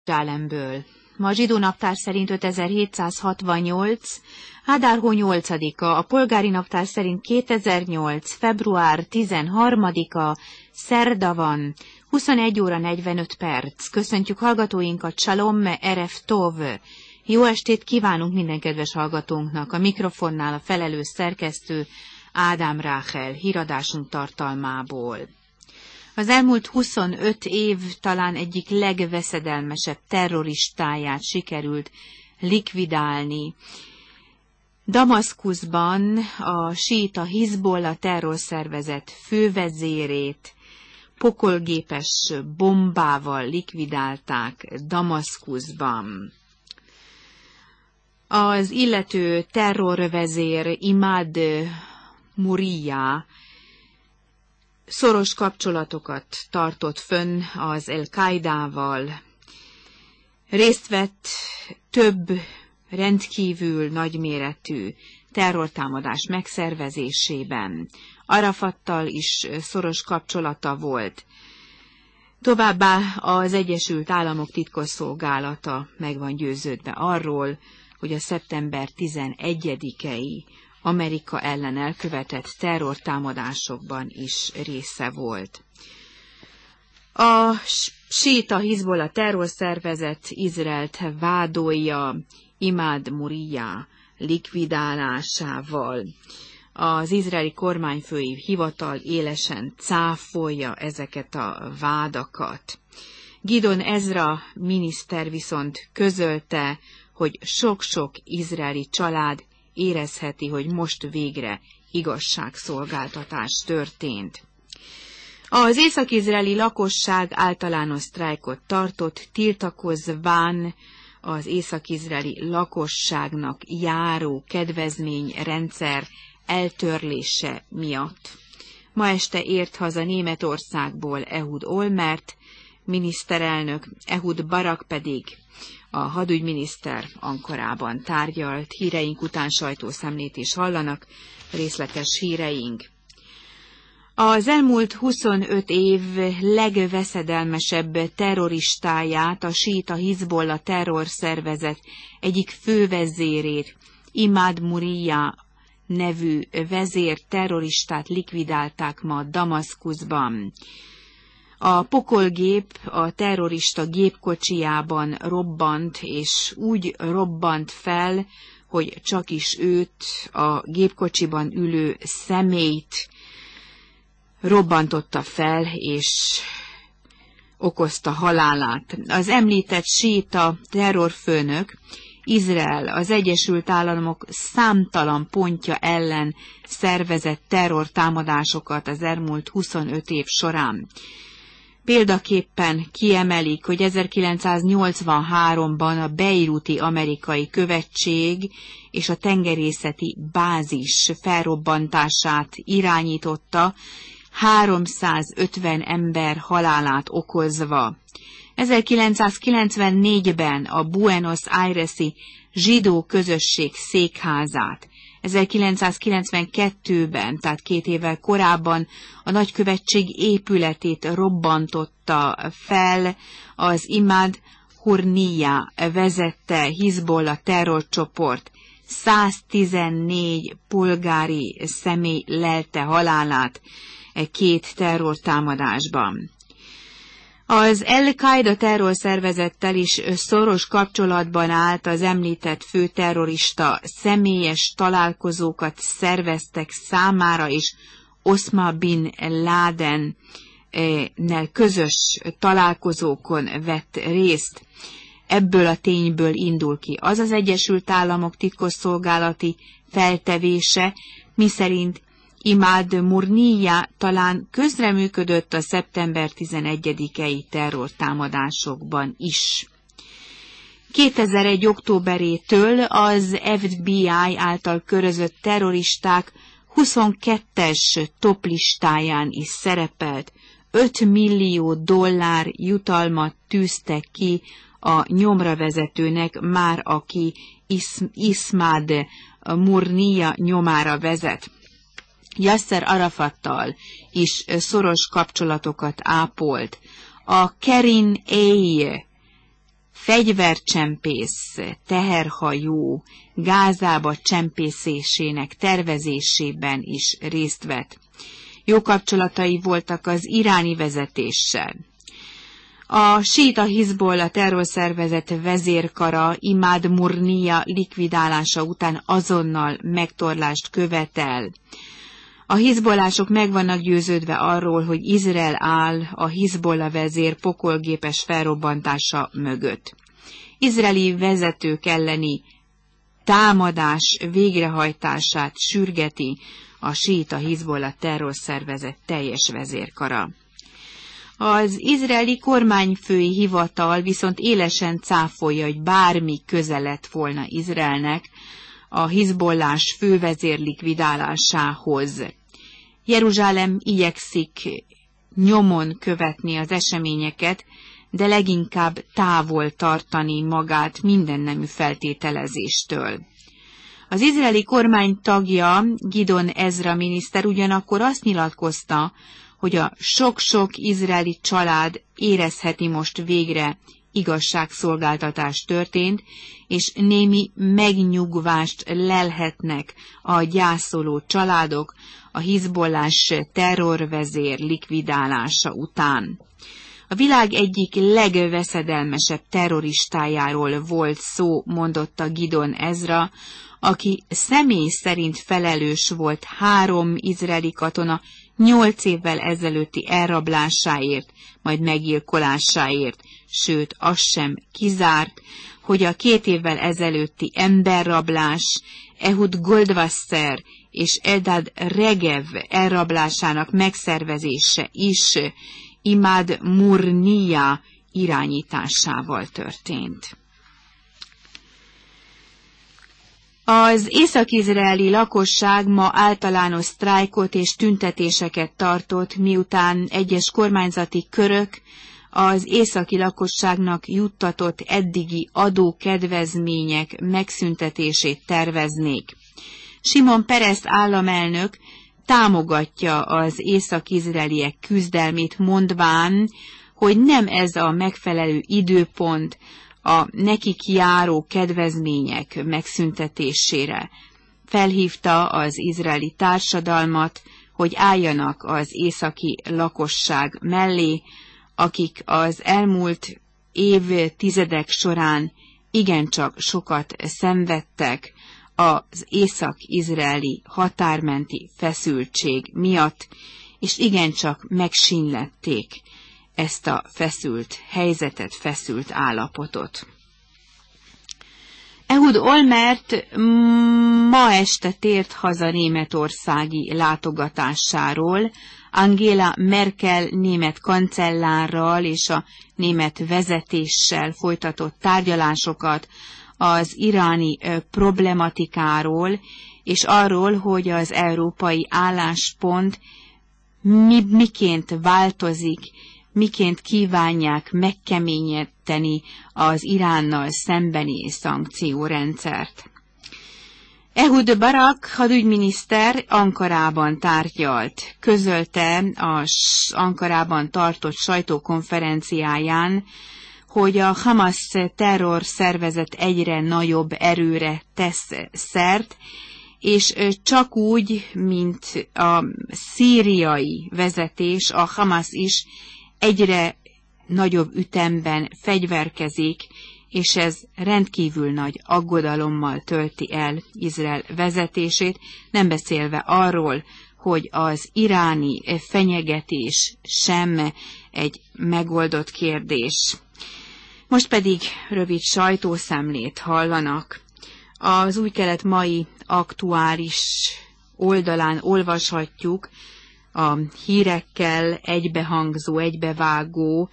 Jeruzsálemből. Ma a zsidó naptár szerint 5768, Ádár hó 8-a, a polgári naptár szerint 2008, február 13-a, szerda van, 21 óra 45 perc. Köszöntjük hallgatóinkat, Shalom, Eref Tov. Jó estét kívánunk minden kedves hallgatónknak. A mikrofonnál a felelős szerkesztő Ádám Ráhel, híradásunk tartalmából. Az elmúlt 25 év talán egyik legveszedelmesebb terroristáját sikerült likvidálni. Damaszkuszban a síita Hizbollah terrorszervezet fővezérét pokolgépes bombával likvidálták Damaszkuszban. Az illető terrorvezér Imad Muriya szoros kapcsolatokat tartott fönn az El-Qaidával. Részt vett több rendkívül nagyméretű terrortámadás megszervezésében. Arafattal is szoros kapcsolata volt. Továbbá az Egyesült Államok titkosszolgálata meg van győződve arról, hogy a szeptember 11-i Amerika ellen elkövetett terrortámadásokban is része volt. A síita Hizbollah terrorszervezet Izraelt vádolja Imad Muriya likvidálásával. Az izraeli kormányfői hivatal élesen cáfolja ezeket a vádakat. Gideon Ezra miniszter viszont közölte, hogy sok-sok izraeli család érezheti, hogy most végre igazságszolgáltatás történt. Az észak-izraeli lakosság általános sztrájkot tartott, tiltakozván az észak-izraeli lakosságnak járó kedvezményrendszer eltörlése miatt. Ma este ért haza Németországból Ehud Olmert miniszterelnök, Ehud Barak pedig a hadügyminiszter Ankarában tárgyalt. Híreink után sajtószemlét is hallanak, részletes híreink. Az elmúlt 25 év legveszedelmesebb terroristáját, a síita Hizbollah terrorszervezet egyik fővezérét, Imad Muriya nevű vezér terroristát likvidálták ma Damaszkuszban. A pokolgép a terrorista gépkocsijában robbant, és úgy robbant fel, hogy csak is őt, a gépkocsiban ülő személyt robbantotta fel, és okozta halálát. Az említett síita terrorfőnök Izrael, az Egyesült Államok számtalan pontja ellen szervezett terrortámadásokat az elmúlt 25 év során. Példaképpen kiemelik, hogy 1983-ban a beiruti amerikai követség és a tengerészeti bázis felrobbantását irányította, 350 ember halálát okozva. 1994-ben a Buenos Aires-i zsidó közösség székházát, 1992-ben, tehát 2 évvel korábban a nagykövetség épületét robbantotta fel az Imad Muriya vezette Hizbollah terrorcsoport. 114 polgári személy lelte halálát 2 terrortámadásban. Az El-Qaida terrorszervezettel is szoros kapcsolatban állt az említett főterrorista, személyes találkozókat szerveztek számára, és Osama bin Laden-nel közös találkozókon vett részt. Ebből a tényből indul ki az az Egyesült Államok titkosszolgálati feltevése, miszerint Imad Muriya talán közreműködött a szeptember 11-i terrortámadásokban is. 2001. októberétől az FBI által körözött terroristák 22-es toplistáján is szerepelt. $5 millió jutalmat tűztek ki a nyomravezetőnek, már aki Imad Muriya nyomára vezet. Yasser Arafattal is szoros kapcsolatokat ápolt. A Kerin A. fegyvercsempész teherhajó Gázába csempészésének tervezésében is részt vett. Jó kapcsolatai voltak az iráni vezetéssel. A síita Hizbollah terrorszervezet vezérkara Imad Murnia likvidálása után azonnal megtorlást követel. A hizbollások meg vannak győződve arról, hogy Izrael áll a Hizbollah vezér pokolgépes felrobbantása mögött. Izraeli vezetők elleni támadás végrehajtását sürgeti a síita Hizbollah terrorszervezet teljes vezérkara. Az izraeli kormányfői hivatal viszont élesen cáfolja, hogy bármi köze lett volna Izraelnek a hizbollás fővezér likvidálásához. Jeruzsálem igyekszik nyomon követni az eseményeket, de leginkább távol tartani magát mindennemű feltételezéstől. Az izraeli kormány tagja, Gidon Ezra miniszter ugyanakkor azt nyilatkozta, hogy a sok-sok izraeli család érezheti most végre igazságszolgáltatás történt, és némi megnyugvást lelhetnek a gyászoló családok a hizbollás terrorvezér likvidálása után. A világ egyik legveszedelmesebb terroristájáról volt szó, mondotta Gidon Ezra, aki személy szerint felelős volt 3 izraeli katona 8 évvel ezelőtti elrablásáért, majd meggyilkolásáért, sőt, az sem kizárt, hogy a 2 évvel ezelőtti emberrablás, Ehud Goldwasser és Eldad Regev elrablásának megszervezése is Imad Murnia irányításával történt. Az észak-izraeli lakosság ma általános sztrájkot és tüntetéseket tartott, miután egyes kormányzati körök az északi lakosságnak juttatott eddigi adókedvezmények megszüntetését terveznék. Simon Peres államelnök támogatja az észak-izraeliek küzdelmét, mondván, hogy nem ez a megfelelő időpont a nekik járó kedvezmények megszüntetésére. Felhívta az izraeli társadalmat, hogy álljanak az északi lakosság mellé, akik az elmúlt évtizedek során igencsak sokat szenvedtek az észak-izraeli határmenti feszültség miatt, és igencsak megsínlették ezt a feszült helyzetet, feszült állapotot. Ehud Olmert ma este tért haza németországi látogatásáról, Angela Merkel német kancellárral és a német vezetéssel folytatott tárgyalásokat az iráni problematikáról, és arról, hogy az európai álláspont miként változik, miként kívánják megkeményíteni az Iránnal szembeni szankciórendszert. Ehud Barak hadügyminiszter Ankarában tárgyalt, közölte az Ankarában tartott sajtókonferenciáján, hogy a Hamas terror szervezet egyre nagyobb erőre tesz szert, és csak úgy, mint a szíriai vezetés, a Hamas is egyre nagyobb ütemben fegyverkezik, és ez rendkívül nagy aggodalommal tölti el Izrael vezetését, nem beszélve arról, hogy az iráni fenyegetés sem egy megoldott kérdés. Most pedig rövid sajtószemlét hallanak. Az Új Kelet mai aktuális oldalán olvashatjuk a hírekkel egybehangzó, egybevágó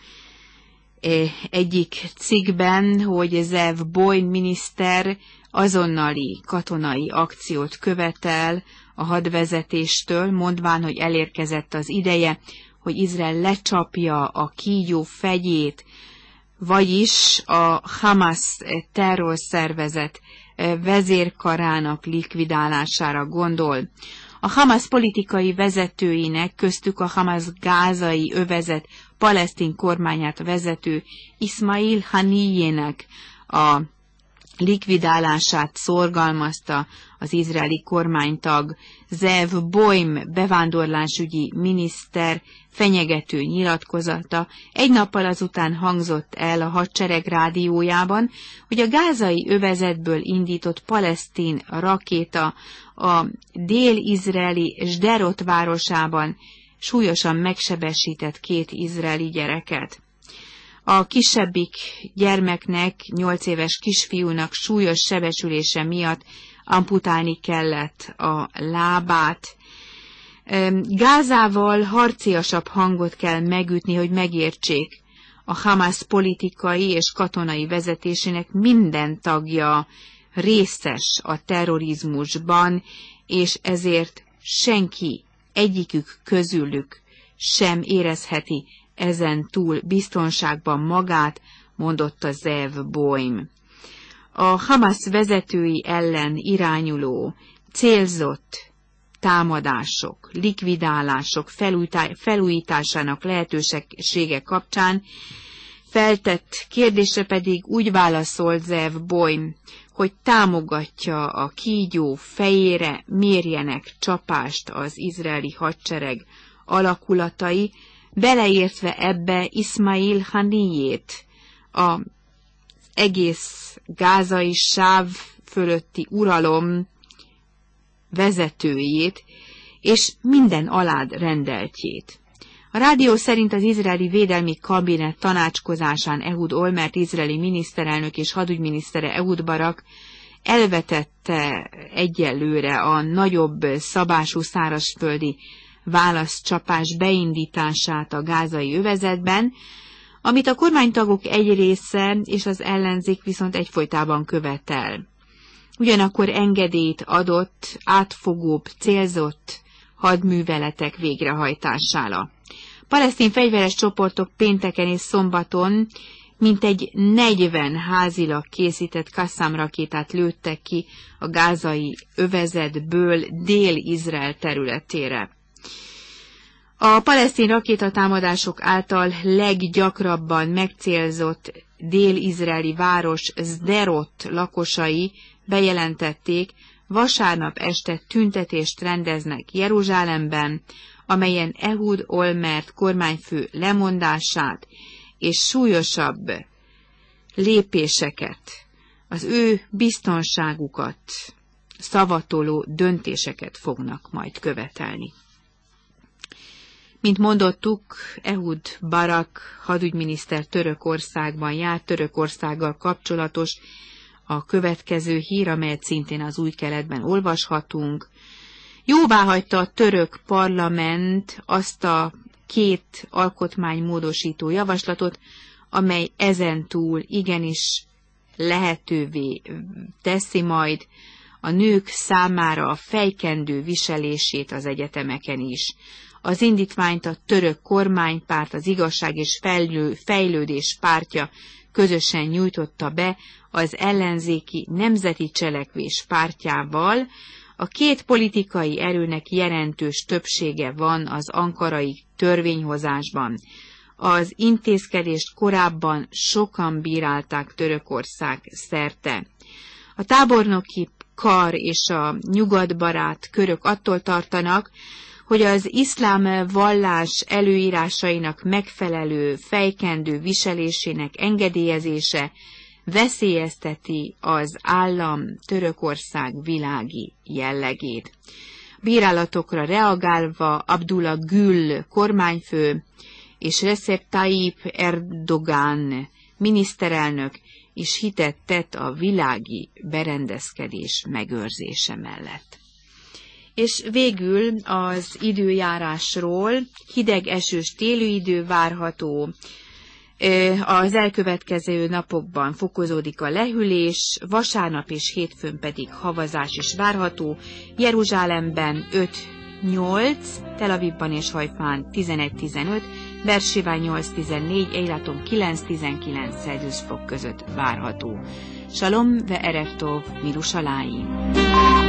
egyik cikkben, hogy Zev Boyn miniszter azonnali katonai akciót követel a hadvezetéstől, mondván, hogy elérkezett az ideje, hogy Izrael lecsapja a kígyó fegyét, vagyis a Hamas terrorszervezet vezérkarának likvidálására gondol. A Hamas politikai vezetőinek, köztük a Hamas gázai övezet palesztin kormányát vezető Ismail Haniyének a likvidálását szorgalmazta az izraeli kormánytag. Zev Boim bevándorlásügyi miniszter fenyegető nyilatkozata egy nappal azután hangzott el a hadsereg rádiójában, hogy a gázai övezetből indított palesztin rakéta a dél-izraeli Sderot városában súlyosan megsebesített 2 izraeli gyereket. A kisebbik gyermeknek, 8 éves kisfiúnak súlyos sebesülése miatt amputálni kellett a lábát. Gázával harciasabb hangot kell megütni, hogy megértsék. A Hamas politikai és katonai vezetésének minden tagja részes a terrorizmusban, és ezért senki, egyikük közülük sem érezheti ezen túl biztonságban magát, mondotta Zev Boim. A Hamas vezetői ellen irányuló, célzott támadások, likvidálások felújításának lehetősége kapcsán feltett kérdésre pedig úgy válaszolt Zev Boim, hogy támogatja a kígyó fejére mérjenek csapást az izraeli hadsereg alakulatai, beleértve ebbe Ismail Haniyét, az egész gázai sáv fölötti uralom vezetőjét, és minden alád rendeltjét. A rádió szerint az izraeli védelmi kabinet tanácskozásán Ehud Olmert izraeli miniszterelnök és hadügyminisztere Ehud Barak elvetette egyelőre a nagyobb szabású szárazföldi válaszcsapás beindítását a gázai övezetben, amit a kormánytagok egy része és az ellenzék viszont egyfolytában követel. Ugyanakkor engedélyt adott átfogóbb, célzott hadműveletek végrehajtására. Palesztin fegyveres csoportok pénteken és szombaton mintegy 40 házilag készített Qassam rakétát lőttek ki a gázai övezetből Dél-Izrael területére. A palesztin rakétatámadások által leggyakrabban megcélzott dél-izraeli város Sderot lakosai bejelentették, vasárnap este tüntetést rendeznek Jeruzsálemben, amelyen Ehud Olmert kormányfő lemondását és súlyosabb lépéseket, az ő biztonságukat szavatoló döntéseket fognak majd követelni. Mint mondottuk, Ehud Barak hadügyminiszter Törökországban járt. Törökországgal kapcsolatos a következő hír, amelyet szintén az Új Keletben olvashatunk. Jóváhagyta a török parlament azt a 2 alkotmánymódosító javaslatot, amely ezentúl igenis lehetővé teszi majd a nők számára a fejkendő viselését az egyetemeken is. Az indítványt a török kormánypárt, az Igazság és Fejlődés pártja közösen nyújtotta be az ellenzéki Nemzeti Cselekvés pártjával. A 2 politikai erőnek jelentős többsége van az ankarai törvényhozásban. Az intézkedést korábban sokan bírálták Törökország szerte. A tábornoki kar és a nyugatbarát körök attól tartanak, hogy az iszlám vallás előírásainak megfelelő fejkendő viselésének engedélyezése veszélyezteti az állam Törökország világi jellegét. Bírálatokra reagálva Abdullah Gül kormányfő és Recep Tayyip Erdogan miniszterelnök is hitet tett a világi berendezkedés megőrzése mellett. És végül az időjárásról: hideg, esős téli idő várható, az elkövetkező napokban fokozódik a lehűlés, vasárnap és hétfőn pedig havazás is várható, Jeruzsálemben 5-8, Tel Avivban és Hajfán 11-15, Bersiván 8-14, Eilaton 9-19 Celsius fok között várható. Shalom ve erev tov, Mirushalayim.